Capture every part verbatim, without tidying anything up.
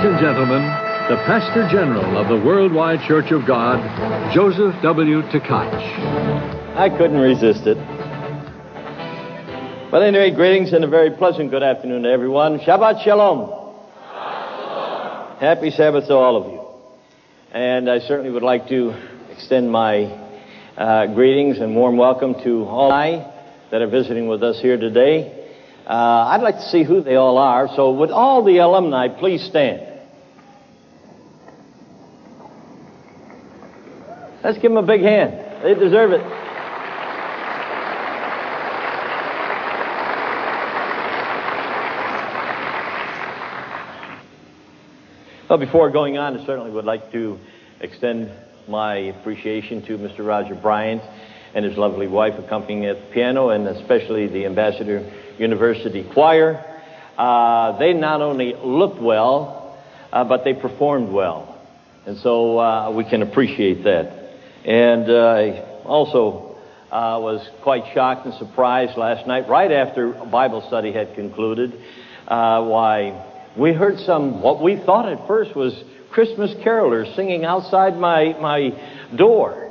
Ladies and gentlemen, the Pastor General of the Worldwide Church of God, Joseph W. Tkach. I couldn't resist it. But anyway, greetings and a very pleasant good afternoon to everyone. Shabbat Shalom. Shalom. Happy Sabbath to all of you. And I certainly would like to extend my uh, greetings and warm welcome to all that are visiting with us here today. Uh, I'd like to see who they all are. So would all the alumni please stand? Let's give them a big hand. They deserve it. Well, before going on, I certainly would like to extend my appreciation to Mister Roger Bryant and his lovely wife accompanying at the piano, and especially the Ambassador University Choir. Uh, they not only looked well, uh, but they performed well. And so uh, we can appreciate that. And uh, I also uh, was quite shocked and surprised last night, right after Bible study had concluded, uh, why we heard some, what we thought at first was Christmas carolers singing outside my, my door.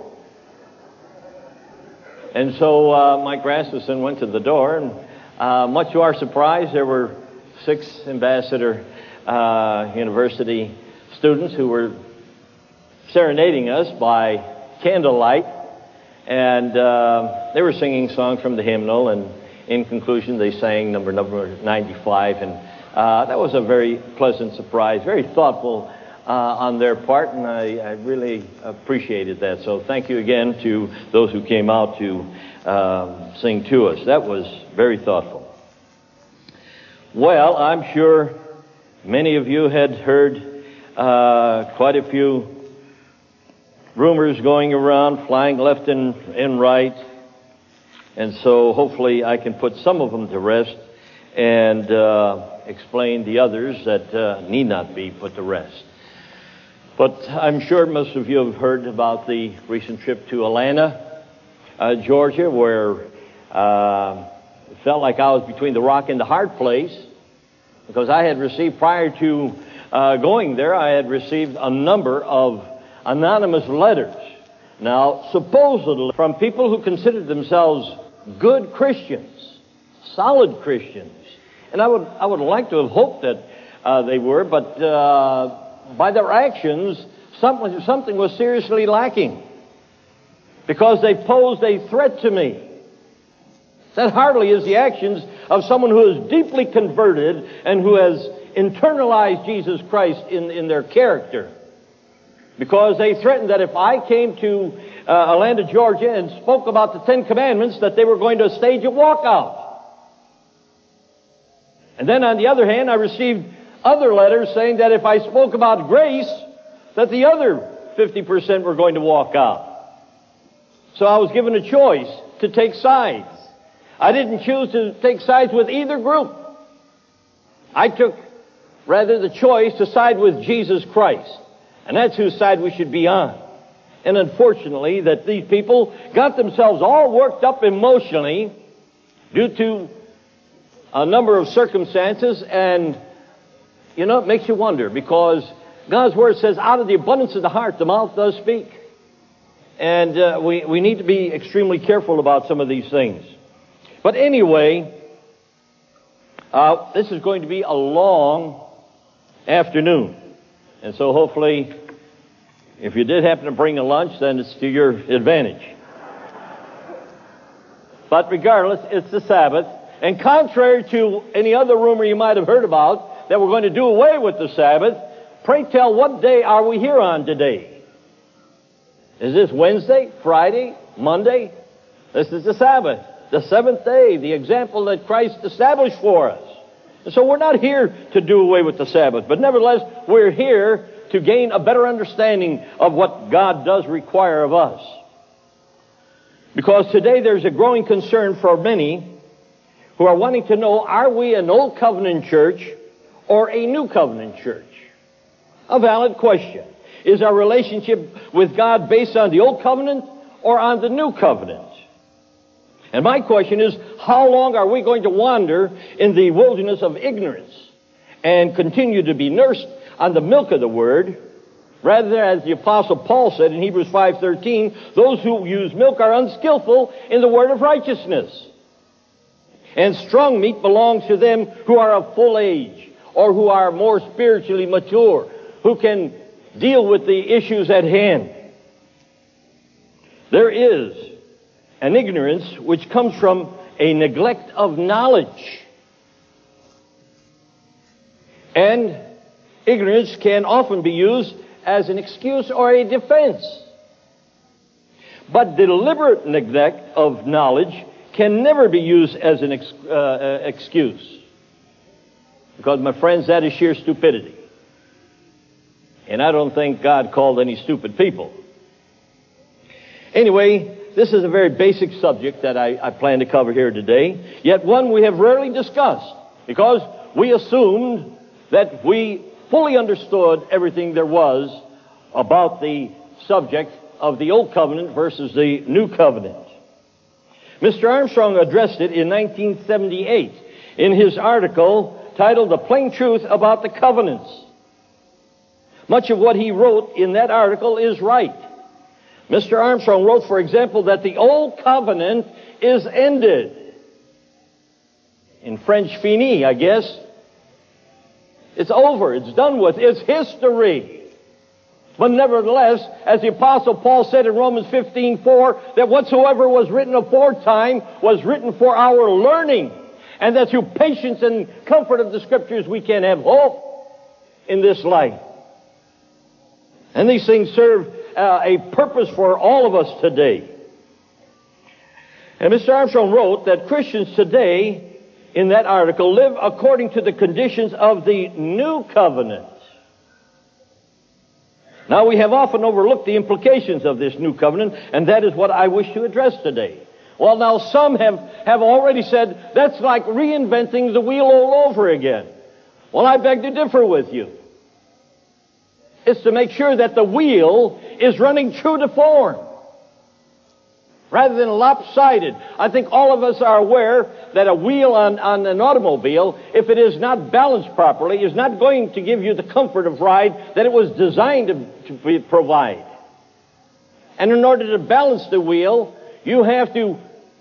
And so uh, Mike Rasmussen went to the door, and uh, much to our surprise, there were six Ambassador uh, University students who were serenading us by candlelight, and uh, they were singing songs from the hymnal, and in conclusion, they sang number number ninety-five, and Uh, that was a very pleasant surprise, very thoughtful uh, on their part, and I, I really appreciated that. So thank you again to those who came out to um, sing to us. That was very thoughtful. Well, I'm sure many of you had heard uh, quite a few rumors going around, flying left and, and right, and so hopefully I can put some of them to rest and uh, explain the others that uh, need not be put to rest. But I'm sure most of you have heard about the recent trip to Atlanta, uh, Georgia, where uh, it felt like I was between the rock and the hard place, because I had received, prior to uh, going there, I had received a number of anonymous letters. Now, supposedly from people who considered themselves good Christians, solid Christians. And I would I would like to have hoped that uh, they were, but uh, by their actions, something, something was seriously lacking, because they posed a threat to me. That hardly is the actions of someone who is deeply converted and who has internalized Jesus Christ in, in their character. Because they threatened that if I came to uh, Atlanta, Georgia, and spoke about the Ten Commandments, that they were going to stage a walkout. And then on the other hand, I received other letters saying that if I spoke about grace, that the other fifty percent were going to walk out. So I was given a choice to take sides. I didn't choose to take sides with either group. I took, rather, the choice to side with Jesus Christ. And that's whose side we should be on. And unfortunately, that these people got themselves all worked up emotionally due to a number of circumstances, and, you know, it makes you wonder, because God's Word says, out of the abundance of the heart, the mouth does speak. And uh, we, we need to be extremely careful about some of these things. But anyway, uh, this is going to be a long afternoon. And so hopefully, if you did happen to bring a lunch, then it's to your advantage. But regardless, it's the Sabbath. And contrary to any other rumor you might have heard about, that we're going to do away with the Sabbath, pray tell, what day are we here on today? Is this Wednesday, Friday, Monday? This is the Sabbath, the seventh day, the example that Christ established for us. And so we're not here to do away with the Sabbath, but nevertheless, we're here to gain a better understanding of what God does require of us. Because today there's a growing concern for many who are wanting to know, are we an Old Covenant church or a New Covenant church? A valid question. Is our relationship with God based on the Old Covenant or on the New Covenant? And my question is, how long are we going to wander in the wilderness of ignorance and continue to be nursed on the milk of the Word, rather than, as the Apostle Paul said in Hebrews five thirteen, those who use milk are unskillful in the word of righteousness. And strong meat belongs to them who are of full age, or who are more spiritually mature, who can deal with the issues at hand. There is an ignorance which comes from a neglect of knowledge. And ignorance can often be used as an excuse or a defense. But deliberate neglect of knowledge can never be used as an ex- uh, uh, excuse. Because, my friends, that is sheer stupidity. And I don't think God called any stupid people. Anyway, this is a very basic subject that I, I plan to cover here today, yet one we have rarely discussed, because we assumed that we fully understood everything there was about the subject of the Old Covenant versus the New Covenant. Mister Armstrong addressed it in nineteen seventy-eight in his article titled "The Plain Truth About the Covenants." Much of what he wrote in that article is right. Mister Armstrong wrote, for example, that the Old Covenant is ended. In French, fini, I guess. It's over. It's done with. It's history. But nevertheless, as the Apostle Paul said in Romans fifteen four, that whatsoever was written aforetime was written for our learning, and that through patience and comfort of the Scriptures we can have hope in this life. And these things serve uh, a purpose for all of us today. And Mister Armstrong wrote that Christians today, in that article, live according to the conditions of the New Covenant. Now, we have often overlooked the implications of this New Covenant, and that is what I wish to address today. Well, now, some have, have already said, that's like reinventing the wheel all over again. Well, I beg to differ with you. It's to make sure that the wheel is running true to form, rather than lopsided. I think all of us are aware that a wheel on, on an automobile, if it is not balanced properly, is not going to give you the comfort of ride that it was designed to, to be, provide. And in order to balance the wheel, you have to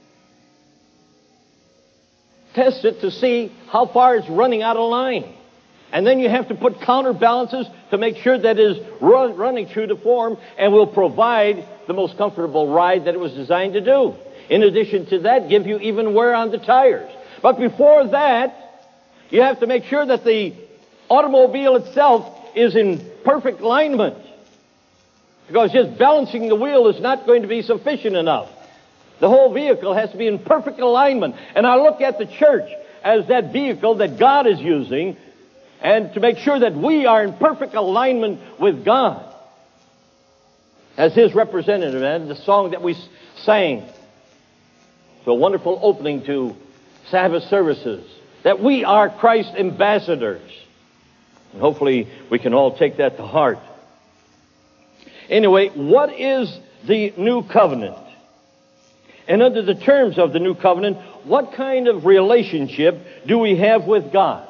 test it to see how far it's running out of line. And then you have to put counterbalances to make sure that it is run, running true to form and will provide the most comfortable ride that it was designed to do. In addition to that, give you even wear on the tires. But before that, you have to make sure that the automobile itself is in perfect alignment. Because just balancing the wheel is not going to be sufficient enough. The whole vehicle has to be in perfect alignment. And I look at the church as that vehicle that God is using, and to make sure that we are in perfect alignment with God as His representative. And the song that we sang, so wonderful opening to Sabbath services, that we are Christ's ambassadors. And hopefully we can all take that to heart. Anyway, what is the New Covenant? And under the terms of the New Covenant, what kind of relationship do we have with God?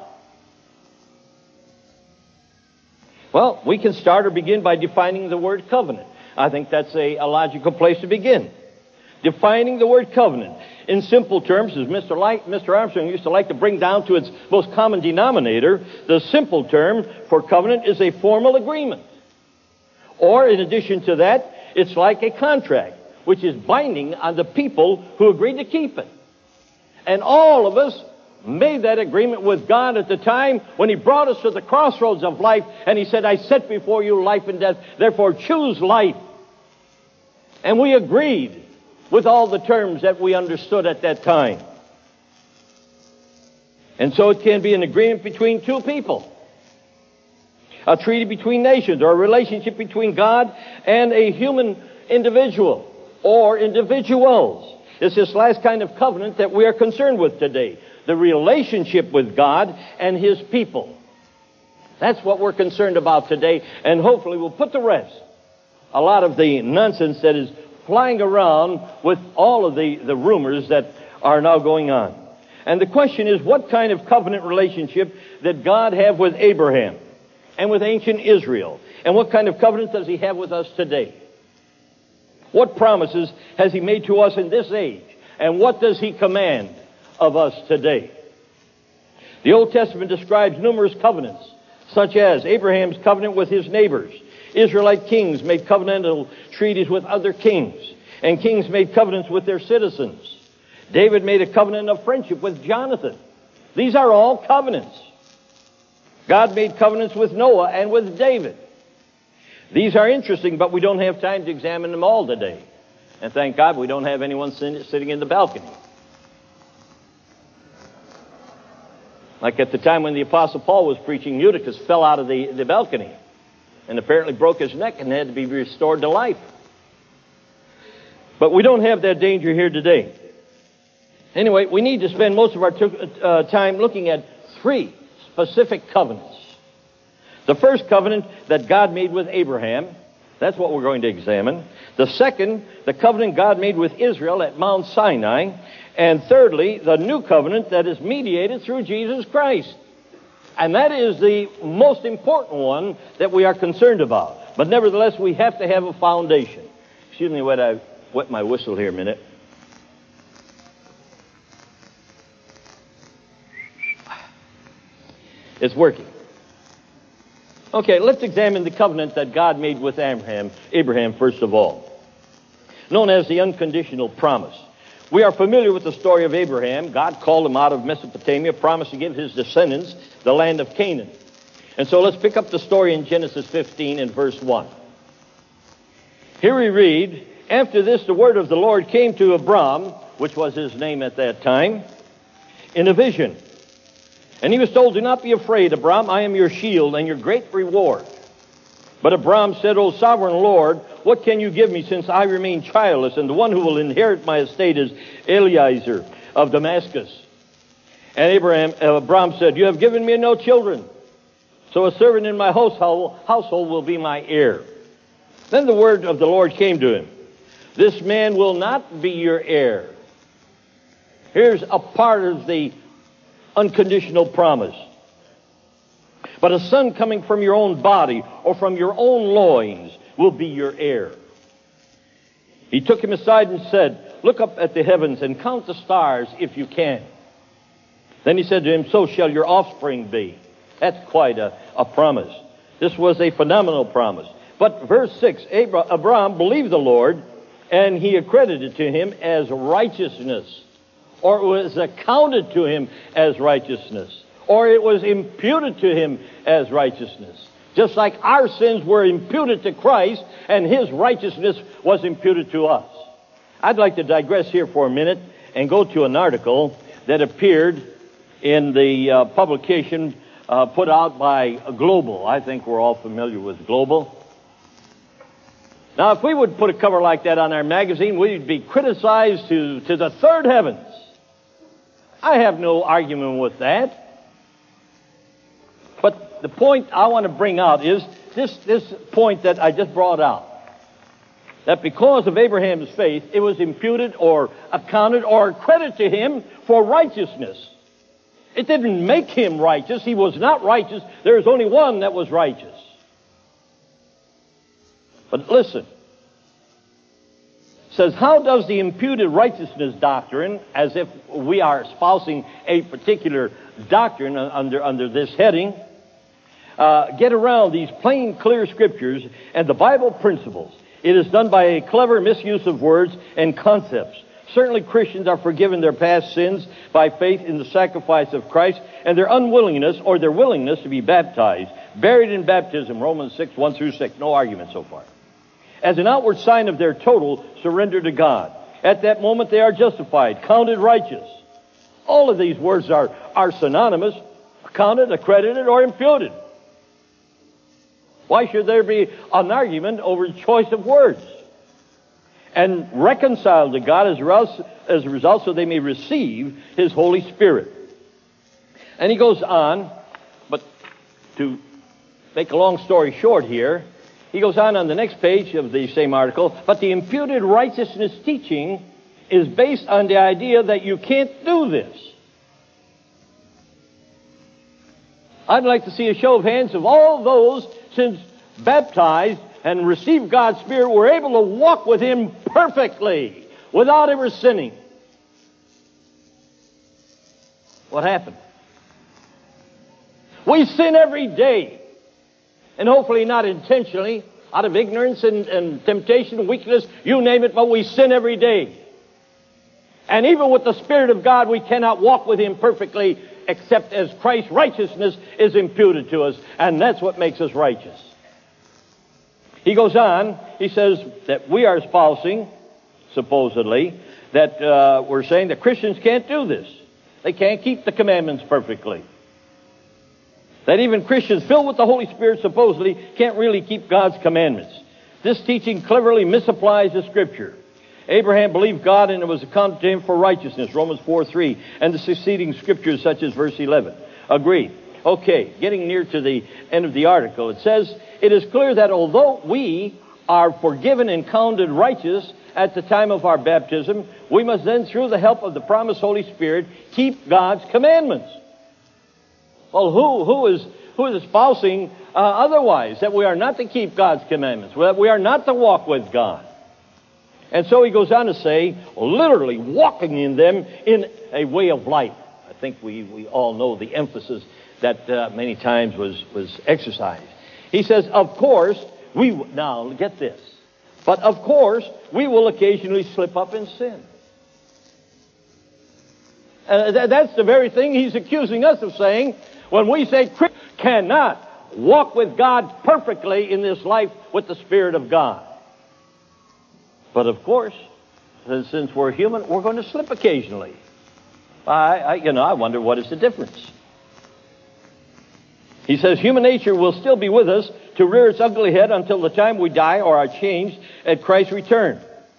Well, we can start or begin by defining the word covenant. I think that's a, a logical place to begin. Defining the word covenant. In simple terms, as Mister Light, Mister Armstrong used to like to bring down to its most common denominator, the simple term for covenant is a formal agreement. Or, in addition to that, it's like a contract, which is binding on the people who agree to keep it. And all of us made that agreement with God at the time when He brought us to the crossroads of life, and He said, I set before you life and death, therefore choose life. And we agreed with all the terms that we understood at that time. And so it can be an agreement between two people, a treaty between nations, or a relationship between God and a human individual or individuals. It's this last kind of covenant that we are concerned with today. The relationship with God and His people. That's what we're concerned about today, and hopefully we'll put to rest a lot of the nonsense that is flying around with all of the, the rumors that are now going on. And the question is, what kind of covenant relationship did God have with Abraham? and with ancient Israel? And what kind of covenant does he have with us today? What promises has he made to us in this age? And what does he command of us today? The Old Testament describes numerous covenants, such as Abraham's covenant with his neighbors. Israelite kings made covenantal treaties with other kings, and kings made covenants with their citizens. David made a covenant of friendship with Jonathan. These are all covenants. God made covenants with Noah and with David. These are interesting, but we don't have time to examine them all today. And thank God we don't have anyone sitting in the balcony. Like at the time when the Apostle Paul was preaching, Eutychus fell out of the, the balcony and apparently broke his neck and had to be restored to life. But we don't have that danger here today. Anyway, we need to spend most of our t- uh, time looking at three specific covenants. The first covenant that God made with Abraham, that's what we're going to examine. The second, the covenant God made with Israel at Mount Sinai. And thirdly, the new covenant that is mediated through Jesus Christ. And that is the most important one that we are concerned about. But nevertheless, we have to have a foundation. Excuse me, wet, I wet my whistle here a minute. It's working. Okay, let's examine the covenant that God made with Abraham, Abraham first of all, known as the unconditional promise. We are familiar with the story of Abraham. God called him out of Mesopotamia, promised to give his descendants the land of Canaan. And so let's pick up the story in Genesis fifteen and verse one. Here we read, "After this the word of the Lord came to Abram," which was his name at that time, "in a vision. And he was told, 'Do not be afraid, Abram, I am your shield and your great reward.' But Abram said, 'O sovereign Lord, what can you give me since I remain childless, and the one who will inherit my estate is Eliezer of Damascus?' And Abraham, uh, Abram said, 'You have given me no children, so a servant in my household, household will be my heir.' Then the word of the Lord came to him, 'This man will not be your heir.'" Here's a part of the unconditional promise. "But a son coming from your own body or from your own loins will be your heir." He took him aside and said, "Look up at the heavens and count the stars if you can." Then he said to him, "So shall your offspring be." That's quite a, a promise. This was a phenomenal promise. But verse six, Abram believed the Lord, and he accredited to him as righteousness. Or it was accounted to him as righteousness. Or it was imputed to him as righteousness. Just like our sins were imputed to Christ, and his righteousness was imputed to us. I'd like to digress here for a minute and go to an article that appeared in the uh, publication uh, put out by Global. I think we're all familiar with Global. Now, if we would put a cover like that on our magazine, we'd be criticized to, to the third heavens. I have no argument with that. But the point I want to bring out is this, this point that I just brought out. That because of Abraham's faith, it was imputed or accounted or accredited to him for righteousness. It didn't make him righteous. He was not righteous. There is only one that was righteous. But listen. It says, how does the imputed righteousness doctrine, as if we are espousing a particular doctrine under, under this heading, uh, get around these plain, clear scriptures and the Bible principles? It is done by a clever misuse of words and concepts. Certainly Christians are forgiven their past sins by faith in the sacrifice of Christ and their unwillingness or their willingness to be baptized, buried in baptism, Romans six, one through six. No argument so far. As an outward sign of their total surrender to God. At that moment they are justified, counted righteous. All of these words are, are synonymous, counted, accredited, or imputed. Why should there be an argument over the choice of words? And reconciled to God as a result, as a result so they may receive His Holy Spirit. And he goes on, but to make a long story short here, he goes on on the next page of the same article, but the imputed righteousness teaching is based on the idea that you can't do this. I'd like to see a show of hands of all those since baptized and received God's Spirit were able to walk with Him perfectly without ever sinning. What happened? We sin every day. And hopefully not intentionally, out of ignorance and, and temptation, weakness, you name it, but we sin every day. And even with the Spirit of God, we cannot walk with Him perfectly except as Christ's righteousness is imputed to us. And that's what makes us righteous. He goes on, he says that we are espousing, supposedly, that uh, we're saying that Christians can't do this. They can't keep the commandments perfectly. That even Christians filled with the Holy Spirit supposedly can't really keep God's commandments. This teaching cleverly misapplies the Scripture. Abraham believed God and it was accounted to him for righteousness, Romans four three, and the succeeding Scriptures such as verse eleven. Agreed. Okay, getting near to the end of the article, it says, it is clear that although we are forgiven and counted righteous at the time of our baptism, we must then, through the help of the promised Holy Spirit, keep God's commandments. Well, who who is who is espousing uh, otherwise, that we are not to keep God's commandments, that we are not to walk with God? And so he goes on to say, literally walking in them in a way of life. I think we, we all know the emphasis that uh, many times was, was exercised. He says, of course, we, now get this, but of course, we will occasionally slip up in sin. Uh, th- that's the very thing he's accusing us of saying when we say Christians cannot walk with God perfectly in this life with the Spirit of God. But of course, since we're human, we're going to slip occasionally. I, I, you know, I wonder what is the difference. He says human nature will still be with us to rear its ugly head until the time we die or are changed at Christ's return.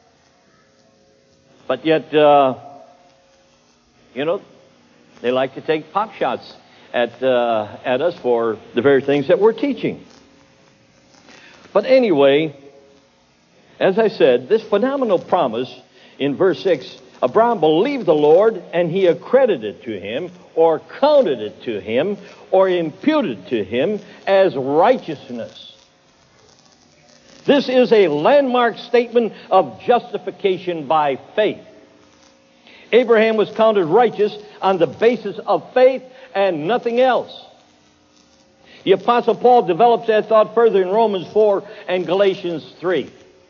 But yet, uh, you know, they like to take pop shots at uh, at us for the very things that we're teaching. But anyway, as I said, this phenomenal promise in verse six, Abraham believed the Lord and he accredited it to him or counted it to him or imputed to him as righteousness. This is a landmark statement of justification by faith. Abraham was counted righteous on the basis of faith and nothing else. The Apostle Paul develops that thought further in Romans four and Galatians three,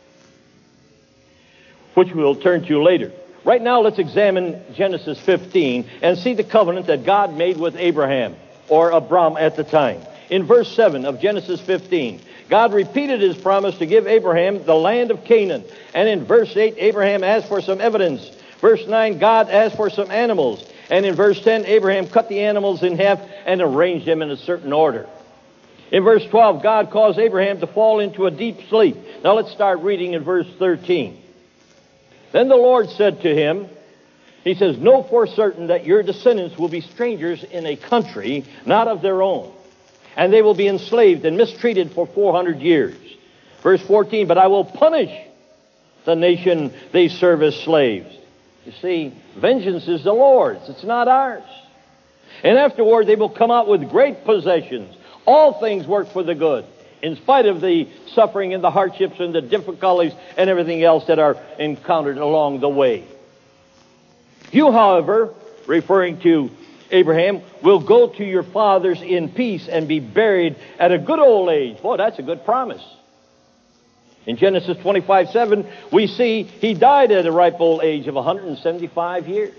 which we'll turn to later. Right now, let's examine Genesis fifteen and see the covenant that God made with Abraham, or Abram at the time. In verse seven of Genesis fifteen, God repeated His promise to give Abraham the land of Canaan. And in verse eight, Abraham asked for some evidence. Verse nine, God asked for some animals. And in verse ten, Abraham cut the animals in half and arranged them in a certain order. In verse twelve, God caused Abraham to fall into a deep sleep. Now let's start reading in verse thirteen. Then the Lord said to him, he says, know for certain that your descendants will be strangers in a country not of their own, and they will be enslaved and mistreated for four hundred years. Verse fourteen, but I will punish the nation they serve as slaves. You see, vengeance is the Lord's, it's not ours. And afterward they will come out with great possessions. All things work for the good, in spite of the suffering and the hardships and the difficulties and everything else that are encountered along the way. You, however, referring to Abraham, will go to your fathers in peace and be buried at a good old age. Boy, that's a good promise. In Genesis twenty-five seven, we see he died at a ripe old age of one hundred seventy-five years.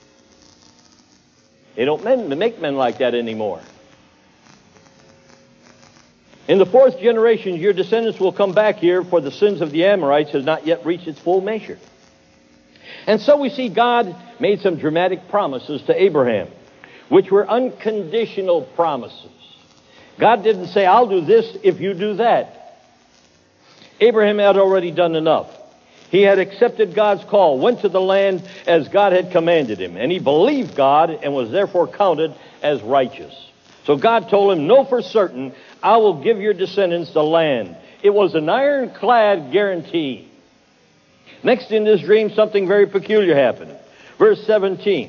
They don't men, make men like that anymore. In the fourth generation, your descendants will come back here, for the sins of the Amorites has not yet reached its full measure. And so we see God made some dramatic promises to Abraham, which were unconditional promises. God didn't say, I'll do this if you do that. Abraham had already done enough. He had accepted God's call, went to the land as God had commanded him, and he believed God and was therefore counted as righteous. So God told him, know for certain, I will give your descendants the land. It was an ironclad guarantee. Next in this dream, something very peculiar happened. Verse seventeen,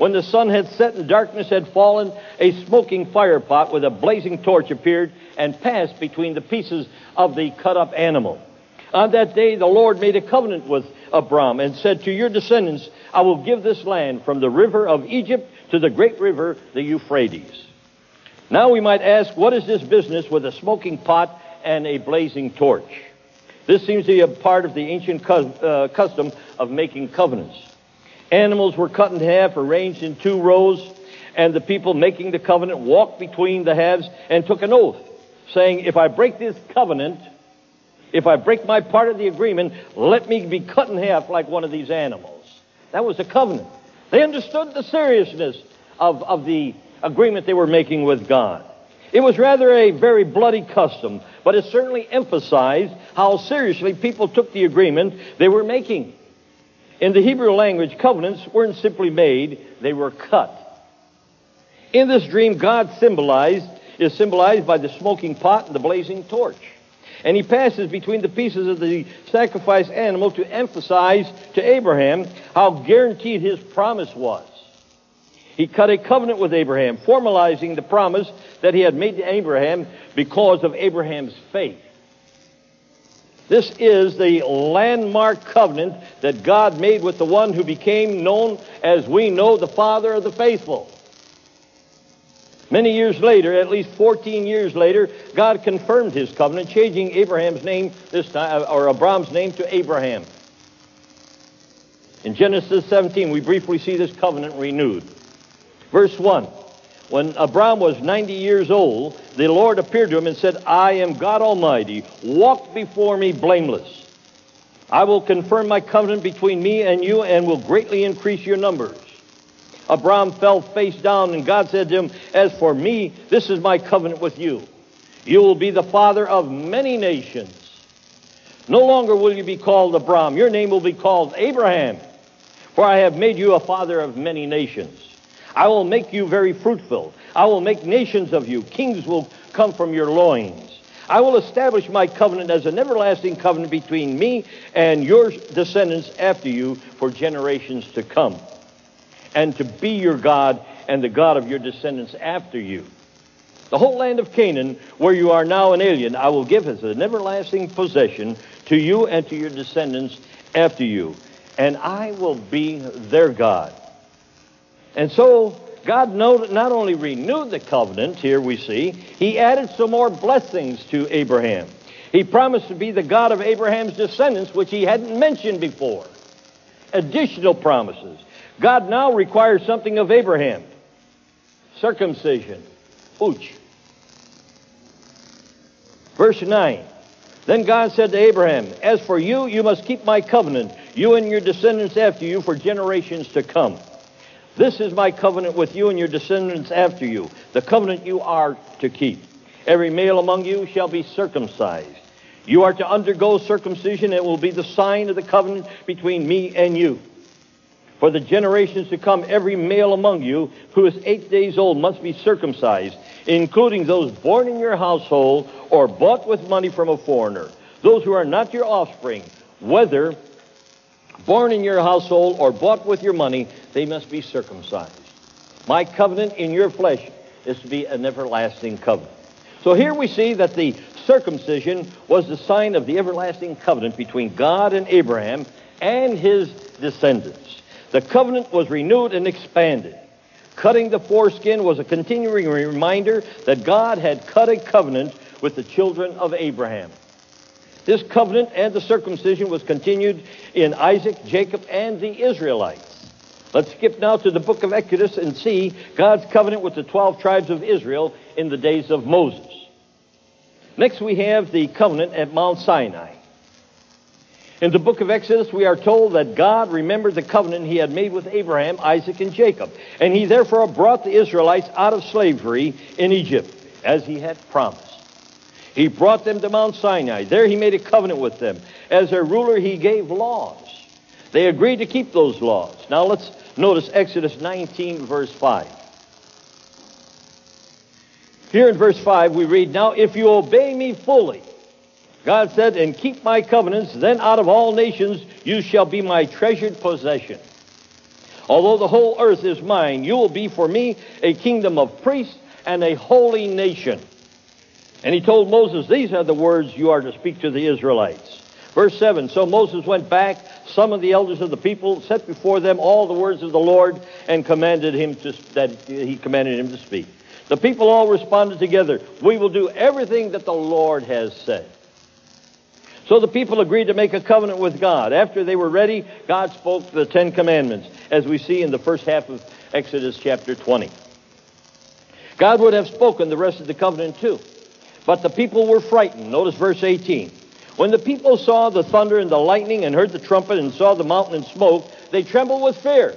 When the sun had set and darkness had fallen, a smoking fire pot with a blazing torch appeared and passed between the pieces of the cut-up animal. On that day the Lord made a covenant with Abram and said, to your descendants I will give this land from the river of Egypt to the great river, the Euphrates. Now we might ask, what is this business with a smoking pot and a blazing torch? This seems to be a part of the ancient cu- uh, custom of making covenants. Animals were cut in half, arranged in two rows, and the people making the covenant walked between the halves and took an oath, saying, if I break this covenant, if I break my part of the agreement, let me be cut in half like one of these animals. That was a covenant. They understood the seriousness of, of the agreement they were making with God. It was rather a very bloody custom, but it certainly emphasized how seriously people took the agreement they were making. In the Hebrew language, covenants weren't simply made, they were cut. In this dream, God symbolized is symbolized by the smoking pot and the blazing torch. And he passes between the pieces of the sacrificed animal to emphasize to Abraham how guaranteed his promise was. He cut a covenant with Abraham, formalizing the promise that he had made to Abraham because of Abraham's faith. This is the landmark covenant that God made with the one who became known as we know the Father of the faithful. Many years later, at least fourteen years later, God confirmed his covenant, changing Abraham's name this time, or Abram's name, to Abraham. In Genesis seventeen, we briefly see this covenant renewed. Verse one, when Abram was ninety years old, the Lord appeared to him and said, I am God Almighty. Walk before me blameless. I will confirm my covenant between me and you and will greatly increase your numbers. Abram fell face down, and God said to him, as for me, this is my covenant with you. You will be the father of many nations. No longer will you be called Abram. Your name will be called Abraham, for I have made you a father of many nations. I will make you very fruitful. I will make nations of you. Kings will come from your loins. I will establish my covenant as an everlasting covenant between me and your descendants after you for generations to come, and to be your God and the God of your descendants after you. The whole land of Canaan, where you are now an alien, I will give as an everlasting possession to you and to your descendants after you, and I will be their God. And so God not only renewed the covenant, here we see, he added some more blessings to Abraham. He promised to be the God of Abraham's descendants, which he hadn't mentioned before. Additional promises. God now requires something of Abraham. Circumcision. Ouch. Verse nine. Then God said to Abraham, as for you, you must keep my covenant, you and your descendants after you for generations to come. This is my covenant with you and your descendants after you, the covenant you are to keep. Every male among you shall be circumcised. You are to undergo circumcision. It will be the sign of the covenant between me and you. For the generations to come, every male among you who is eight days old must be circumcised, including those born in your household or bought with money from a foreigner, those who are not your offspring, whether born in your household or bought with your money, they must be circumcised. My covenant in your flesh is to be an everlasting covenant. So here we see that the circumcision was the sign of the everlasting covenant between God and Abraham and his descendants. The covenant was renewed and expanded. Cutting the foreskin was a continuing reminder that God had cut a covenant with the children of Abraham. This covenant and the circumcision was continued in Isaac, Jacob, and the Israelites. Let's skip now to the book of Exodus and see God's covenant with the twelve tribes of Israel in the days of Moses. Next we have the covenant at Mount Sinai. In the book of Exodus we are told that God remembered the covenant he had made with Abraham, Isaac, and Jacob, and he therefore brought the Israelites out of slavery in Egypt, as he had promised. He brought them to Mount Sinai. There he made a covenant with them. As their ruler, he gave laws. They agreed to keep those laws. Now let's notice Exodus nineteen, verse five. Here in verse five we read, now if you obey me fully, God said, and keep my covenants, then out of all nations you shall be my treasured possession. Although the whole earth is mine, you will be for me a kingdom of priests and a holy nation. And he told Moses, these are the words you are to speak to the Israelites. Verse seven, so Moses went back, summoned the elders of the people, set before them all the words of the Lord, and commanded him to, that he commanded him to speak. The people all responded together, we will do everything that the Lord has said. So the people agreed to make a covenant with God. After they were ready, God spoke the Ten Commandments, as we see in the first half of Exodus chapter twenty. God would have spoken the rest of the covenant too. But the people were frightened. Notice verse eighteen. When the people saw the thunder and the lightning and heard the trumpet and saw the mountain in smoke, they trembled with fear.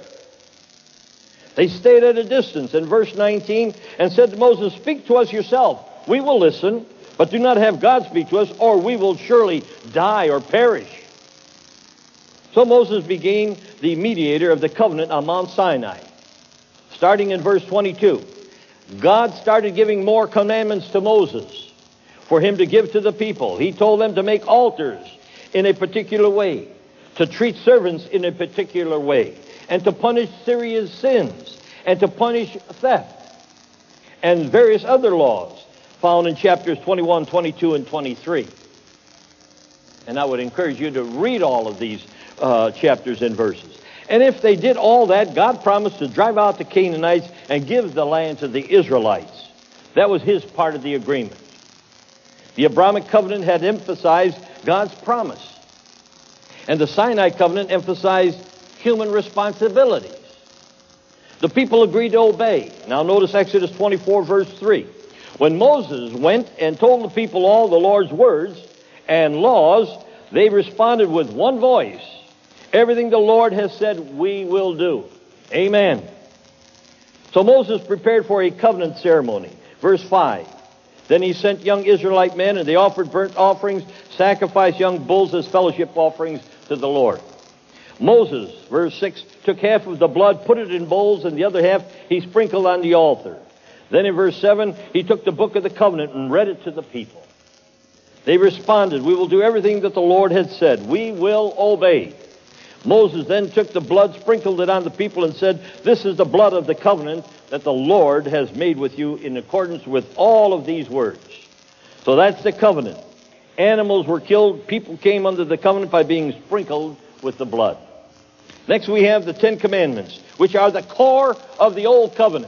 They stayed at a distance. In verse nineteen, and said to Moses, speak to us yourself. We will listen, but do not have God speak to us, or we will surely die or perish. So Moses became the mediator of the covenant on Mount Sinai. Starting in verse twenty-two, God started giving more commandments to Moses for him to give to the people. He told them to make altars in a particular way, to treat servants in a particular way, and to punish serious sins, and to punish theft, and various other laws found in chapters twenty-one, twenty-two, and twenty-three. And I would encourage you to read all of these uh, chapters and verses. And if they did all that, God promised to drive out the Canaanites and give the land to the Israelites. That was his part of the agreement. The Abrahamic covenant had emphasized God's promise. And the Sinai covenant emphasized human responsibilities. The people agreed to obey. Now notice Exodus twenty-four, verse three. When Moses went and told the people all the Lord's words and laws, they responded with one voice. Everything the Lord has said, we will do. Amen. So Moses prepared for a covenant ceremony. Verse five. Then he sent young Israelite men, and they offered burnt offerings, sacrificed young bulls as fellowship offerings to the Lord. Moses, verse six, took half of the blood, put it in bowls, and the other half he sprinkled on the altar. Then in verse seven, he took the book of the covenant and read it to the people. They responded, we will do everything that the Lord had said. We will obey. Moses then took the blood, sprinkled it on the people, and said, this is the blood of the covenant that the Lord has made with you in accordance with all of these words. So that's the covenant. Animals were killed. People came under the covenant by being sprinkled with the blood. Next we have the Ten Commandments, which are the core of the Old Covenant.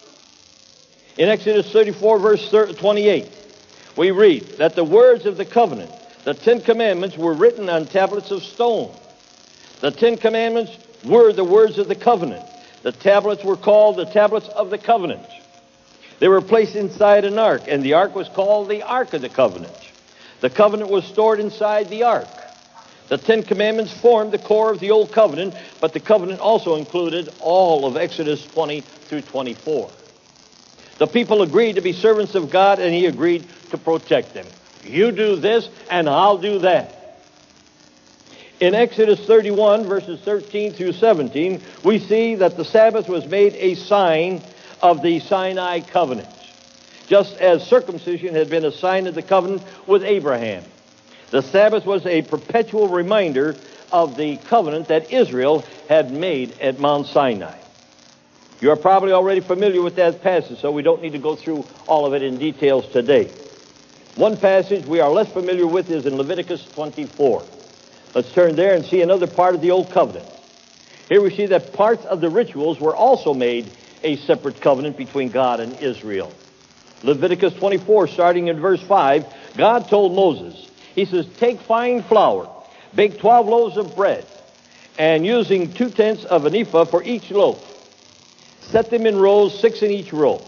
In Exodus thirty-four, verse twenty-eight, we read that the words of the covenant, the Ten Commandments, were written on tablets of stone. The Ten Commandments were the words of the covenant. The tablets were called the tablets of the covenant. They were placed inside an ark, and the ark was called the Ark of the Covenant. The covenant was stored inside the ark. The Ten Commandments formed the core of the Old Covenant, but the covenant also included all of Exodus twenty through twenty-four. The people agreed to be servants of God, and he agreed to protect them. You do this, and I'll do that. In Exodus thirty-one, verses thirteen through seventeen, we see that the Sabbath was made a sign of the Sinai covenant, just as circumcision had been a sign of the covenant with Abraham. The Sabbath was a perpetual reminder of the covenant that Israel had made at Mount Sinai. You are probably already familiar with that passage, so we don't need to go through all of it in details today. One passage we are less familiar with is in Leviticus twenty-four. Let's turn there and see another part of the Old Covenant. Here we see that parts of the rituals were also made a separate covenant between God and Israel. Leviticus twenty-four, starting in verse five, God told Moses, he says, take fine flour, bake twelve loaves of bread, and using two-tenths of an ephah for each loaf, set them in rows, six in each row,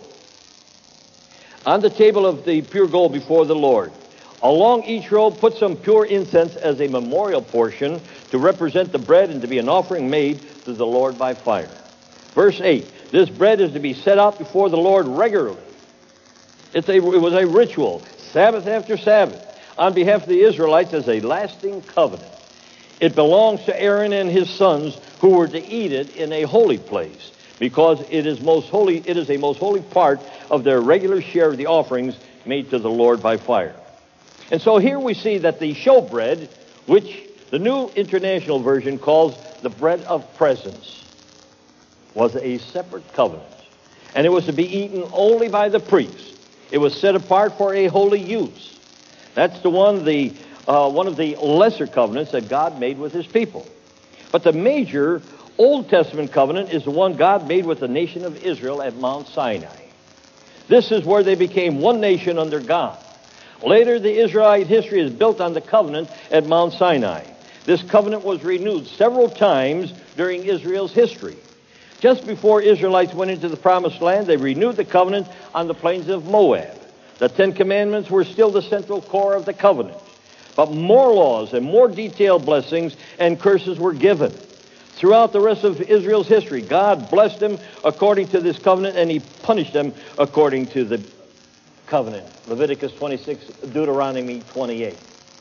on the table of the pure gold before the Lord. Along each row, put some pure incense as a memorial portion to represent the bread and to be an offering made to the Lord by fire. Verse eight, this bread is to be set out before the Lord regularly. It's a, it was a ritual, Sabbath after Sabbath, on behalf of the Israelites as a lasting covenant. It belongs to Aaron and his sons, who were to eat it in a holy place, because it is most holy. It is a most holy part of their regular share of the offerings made to the Lord by fire. And so here we see that the showbread, which the New International Version calls the bread of presence. was a separate covenant, and it was to be eaten only by the priest. It was set apart for a holy use. That's the one, the uh, one of the lesser covenants that God made with his people. But the major Old Testament covenant is the one God made with the nation of Israel at Mount Sinai. This is where they became one nation under God. Later, the Israelite history is built on the covenant at Mount Sinai. This covenant was renewed several times during Israel's history. Just before Israelites went into the Promised Land, they renewed the covenant on the plains of Moab. The Ten Commandments were still the central core of the covenant. But more laws and more detailed blessings and curses were given. Throughout the rest of Israel's history, God blessed them according to this covenant, and he punished them according to the covenant. Leviticus twenty-six, Deuteronomy twenty-eight.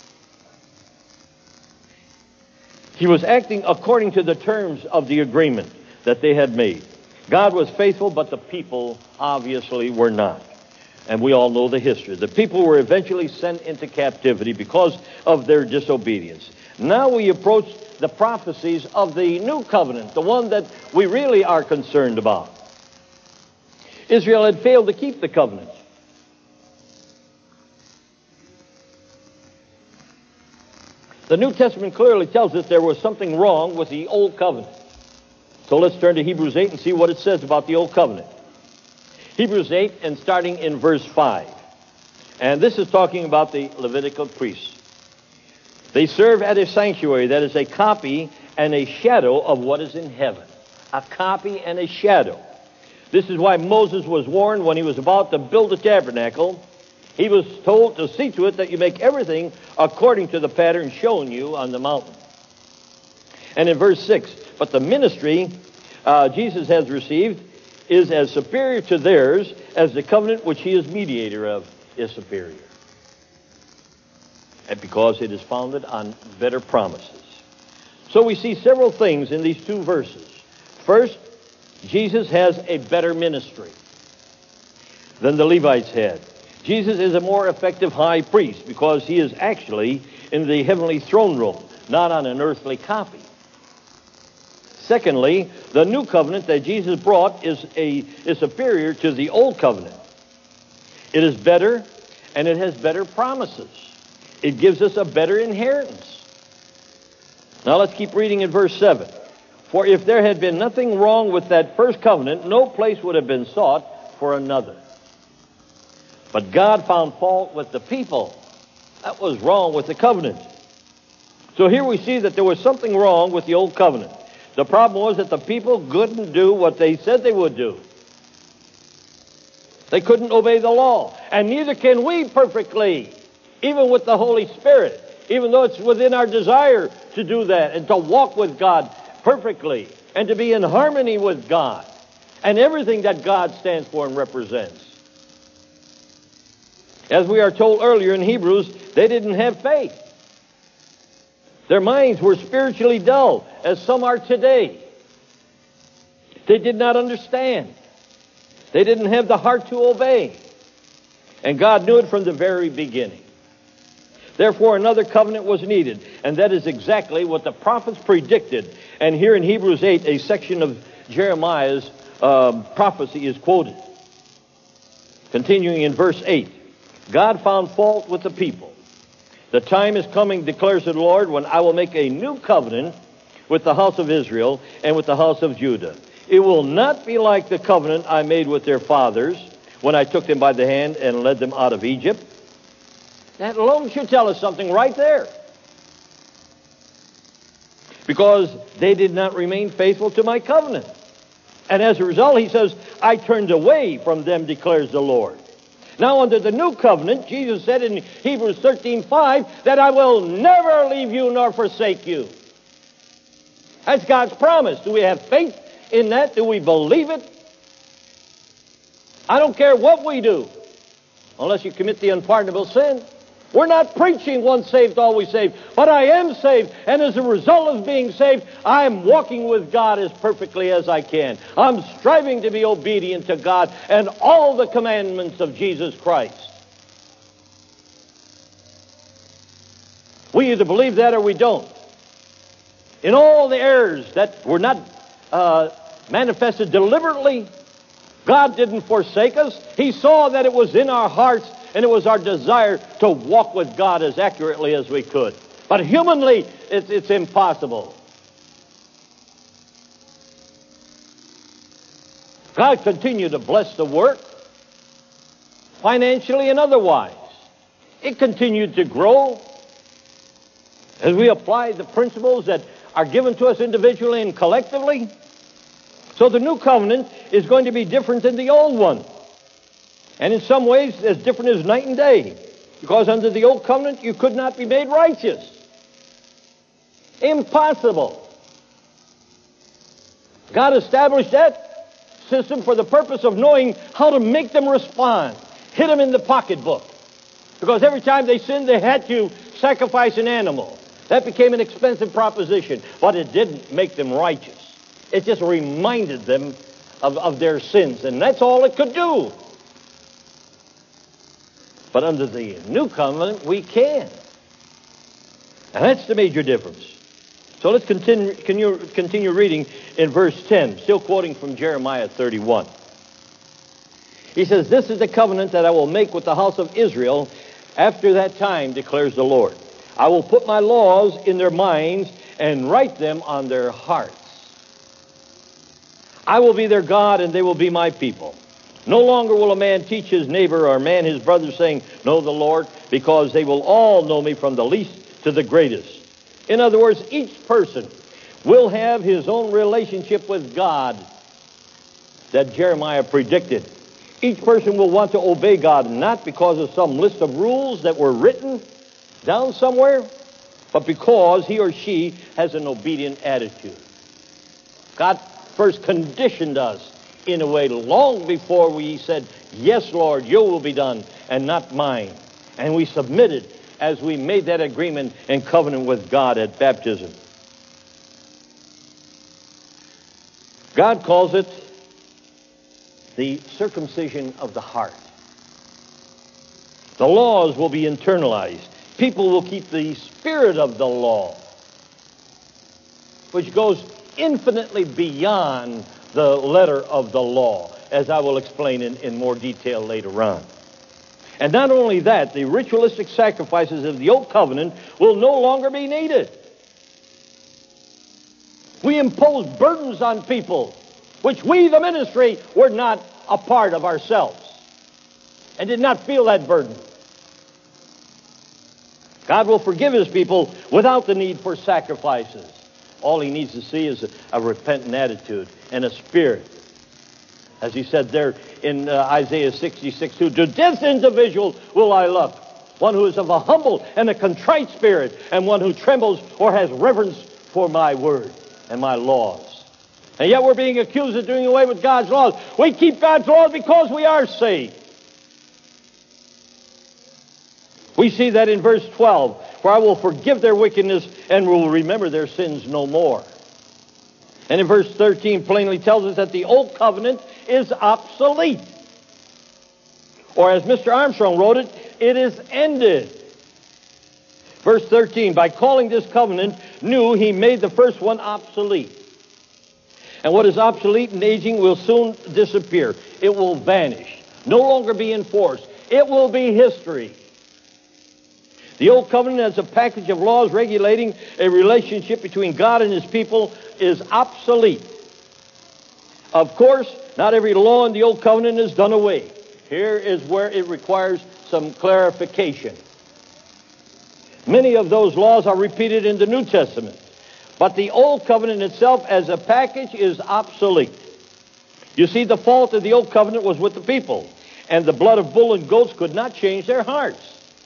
He was acting according to the terms of the agreement that they had made. God was faithful, but the people obviously were not. And we all know the history. The people were eventually sent into captivity because of their disobedience. Now we approach the prophecies of the new covenant, the one that we really are concerned about. Israel had failed to keep the covenant. The New Testament clearly tells us there was something wrong with the old covenant. So let's turn to Hebrews eight and see what it says about the old covenant. Hebrews eight, and starting in verse five. And this is talking about the Levitical priests. They serve at a sanctuary that is a copy and a shadow of what is in heaven. A copy and a shadow. This is why Moses was warned when he was about to build the tabernacle. He was told to see to it that you make everything according to the pattern shown you on the mountain. And in verse six, but the ministry uh, Jesus has received is as superior to theirs as the covenant which he is mediator of is superior. And because it is founded on better promises. So we see several things in these two verses. First, Jesus has a better ministry than the Levites had. Jesus is a more effective high priest because he is actually in the heavenly throne room, not on an earthly copy. Secondly, the new covenant that Jesus brought is a is superior to the old covenant. It is better, and it has better promises. It gives us a better inheritance. Now let's keep reading in verse seven. For if there had been nothing wrong with that first covenant, no place would have been sought for another. But God found fault with the people. That was wrong with the covenant. So here we see that there was something wrong with the old covenant. The problem was that the people couldn't do what they said they would do. They couldn't obey the law. And neither can we perfectly, even with the Holy Spirit, even though it's within our desire to do that and to walk with God perfectly and to be in harmony with God and everything that God stands for and represents. As we are told earlier in Hebrews, they didn't have faith. Their minds were spiritually dull, as some are today. They did not understand. They didn't have the heart to obey. And God knew it from the very beginning. Therefore, another covenant was needed, and that is exactly what the prophets predicted. And here in Hebrews eight, a section of Jeremiah's uh, prophecy is quoted. Continuing in verse eight, God found fault with the people. The time is coming, declares the Lord, when I will make a new covenant with the house of Israel and with the house of Judah. It will not be like the covenant I made with their fathers when I took them by the hand and led them out of Egypt. That alone should tell us something right there. Because they did not remain faithful to my covenant. And as a result, he says, I turned away from them, declares the Lord. Now, under the new covenant, Jesus said in Hebrews thirteen five that I will never leave you nor forsake you. That's God's promise. Do we have faith in that? Do we believe it? I don't care what we do, unless you commit the unpardonable sin. We're not preaching once saved, always saved. But I am saved, and as a result of being saved, I'm walking with God as perfectly as I can. I'm striving to be obedient to God and all the commandments of Jesus Christ. We either believe that or we don't. In all the errors that were not uh, manifested deliberately. God didn't forsake us. He saw that it was in our hearts, and it was our desire to walk with God as accurately as we could. But humanly, it's, it's impossible. God continued to bless the work, financially and otherwise. It continued to grow as we applied the principles that are given to us individually and collectively. So the new covenant is going to be different than the old one. And in some ways, as different as night and day. Because under the old covenant, you could not be made righteous. Impossible. God established that system for the purpose of knowing how to make them respond. Hit them in the pocketbook. Because every time they sinned, they had to sacrifice an animal. That became an expensive proposition. But it didn't make them righteous. It just reminded them of, of their sins. And that's all it could do. But under the new covenant, we can. And that's the major difference. So let's continue, continue, continue reading in verse ten, still quoting from Jeremiah thirty-one. He says, "This is the covenant that I will make with the house of Israel after that time, declares the Lord. I will put my laws in their minds and write them on their hearts. I will be their God, and they will be my people. No longer will a man teach his neighbor or a man his brother, saying, 'Know the Lord,' because they will all know me, from the least to the greatest." In other words, each person will have his own relationship with God that Jeremiah predicted. Each person will want to obey God, not because of some list of rules that were written down somewhere, but because he or she has an obedient attitude. God first conditioned us in a way long before we said, "Yes, Lord, your will be done, and not mine." And we submitted as we made that agreement and covenant with God at baptism. God calls it the circumcision of the heart. The laws will be internalized. People will keep the spirit of the law, which goes infinitely beyond the letter of the law, as I will explain in, in more detail later on. And not only that, the ritualistic sacrifices of the old covenant will no longer be needed. We impose burdens on people, which we, the ministry, were not a part of ourselves, and did not feel that burden. God will forgive his people without the need for sacrifices. All he needs to see is a, a repentant attitude and a spirit. As he said there in uh, Isaiah sixty-six two, "To this individual will I look, one who is of a humble and a contrite spirit, and one who trembles or has reverence for my word and my laws." And yet we're being accused of doing away with God's laws. We keep God's laws because we are saved. We see that in verse twelve, "For I will forgive their wickedness and will remember their sins no more." And in verse thirteen plainly tells us that the old covenant is obsolete. Or as Mister Armstrong wrote it, it is ended. Verse thirteen, "By calling this covenant new, he made the first one obsolete." And what is obsolete and aging will soon disappear. It will vanish, no longer be enforced. It will be history. The old covenant, as a package of laws regulating a relationship between God and his people, is obsolete. Of course, not every law in the old covenant is done away. Here is where it requires some clarification. Many of those laws are repeated in the New Testament, but the old covenant itself as a package is obsolete. You see, the fault of the old covenant was with the people, and the blood of bull and goats could not change their hearts.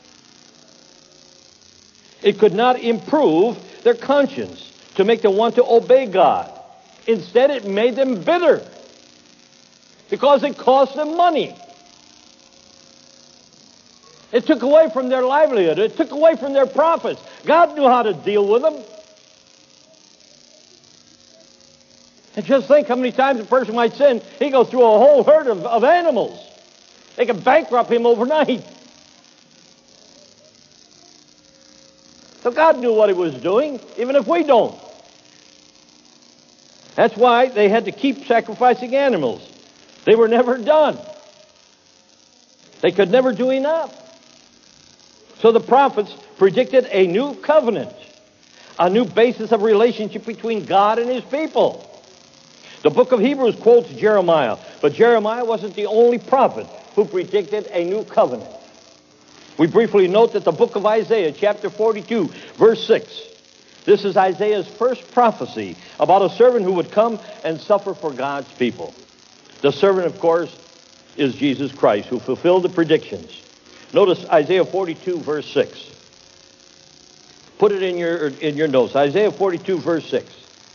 It could not improve their conscience to make them want to obey God. Instead, it made them bitter because it cost them money. It took away from their livelihood. It took away from their profits. God knew how to deal with them. And just think how many times a person might sin, he goes through a whole herd of, of animals. They can bankrupt him overnight. So God knew what he was doing, even if we don't. That's why they had to keep sacrificing animals. They were never done. They could never do enough. So the prophets predicted a new covenant, a new basis of relationship between God and his people. The book of Hebrews quotes Jeremiah, but Jeremiah wasn't the only prophet who predicted a new covenant. We briefly note that the book of Isaiah, chapter forty-two, verse six, this is Isaiah's first prophecy about a servant who would come and suffer for God's people. The servant, of course, is Jesus Christ, who fulfilled the predictions. Notice Isaiah forty-two, verse six. Put it in your in your notes. Isaiah forty-two, verse six.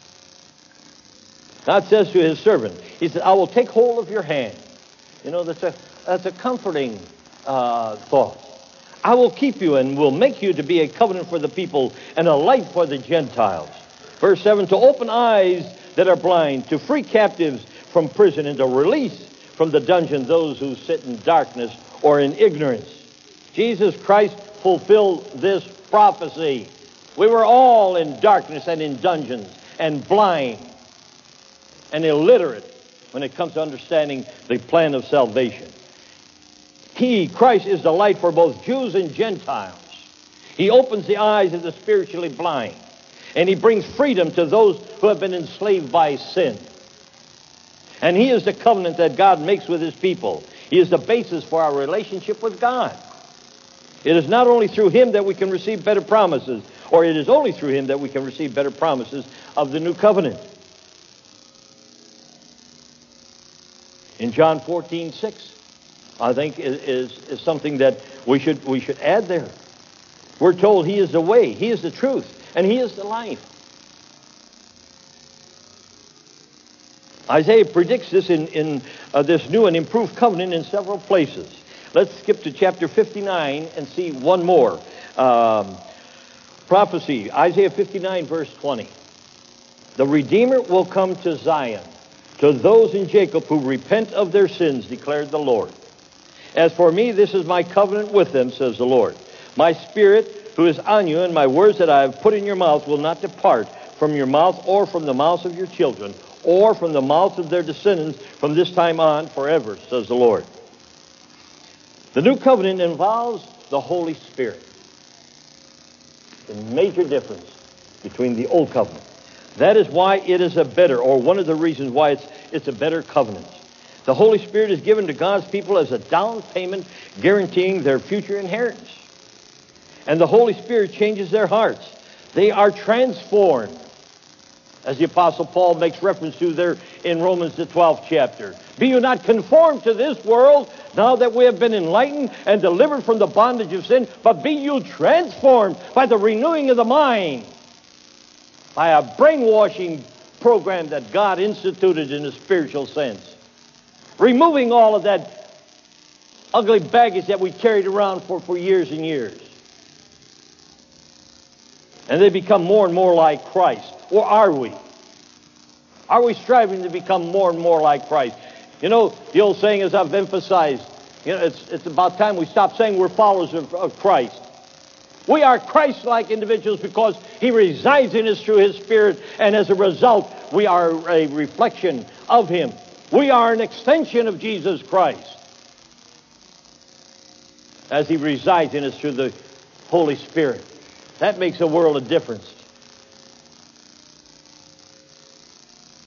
God says to his servant, he said, I will take hold of your hand. You know, that's a, that's a comforting uh, thought. I will keep you and will make you to be a covenant for the people and a light for the Gentiles. Verse seven, to open eyes that are blind, to free captives from prison, and to release from the dungeon those who sit in darkness or in ignorance. Jesus Christ fulfilled this prophecy. We were all in darkness and in dungeons and blind and illiterate when it comes to understanding the plan of salvation. He, Christ, is the light for both Jews and Gentiles. He opens the eyes of the spiritually blind, and he brings freedom to those who have been enslaved by sin. And he is the covenant that God makes with his people. He is the basis for our relationship with God. It is not only through him that we can receive better promises, or it is only through him that we can receive better promises of the new covenant. In John fourteen six, I think is, is something that we should we should add there. We're told he is the way, he is the truth, and he is the life. Isaiah predicts this in, in uh, this new and improved covenant in several places. Let's skip to chapter fifty-nine and see one more um, prophecy. Isaiah fifty-nine, verse twenty. The Redeemer will come to Zion, to those in Jacob who repent of their sins, declared the Lord. As for me, this is my covenant with them, says the Lord. My spirit who is on you, and my words that I have put in your mouth will not depart from your mouth or from the mouths of your children, or from the mouths of their descendants from this time on forever, says the Lord. The new covenant involves the Holy Spirit. The major difference between the old covenant. That is why it is a better, or one of the reasons why it's, it's a better covenant. The Holy Spirit is given to God's people as a down payment guaranteeing their future inheritance. And the Holy Spirit changes their hearts. They are transformed. As the Apostle Paul makes reference to there in Romans the twelfth chapter. Be you not conformed to this world, now that we have been enlightened and delivered from the bondage of sin, but be you transformed by the renewing of the mind, by a brainwashing program that God instituted in a spiritual sense. Removing all of that ugly baggage that we carried around for, for years and years. And they become more and more like Christ. Or are we? Are we striving to become more and more like Christ? You know, the old saying, as I've emphasized, you know, it's, it's about time we stop saying we're followers of, of Christ. We are Christ-like individuals because he resides in us through his Spirit, and as a result, we are a reflection of him. We are an extension of Jesus Christ as he resides in us through the Holy Spirit. That makes a world of difference.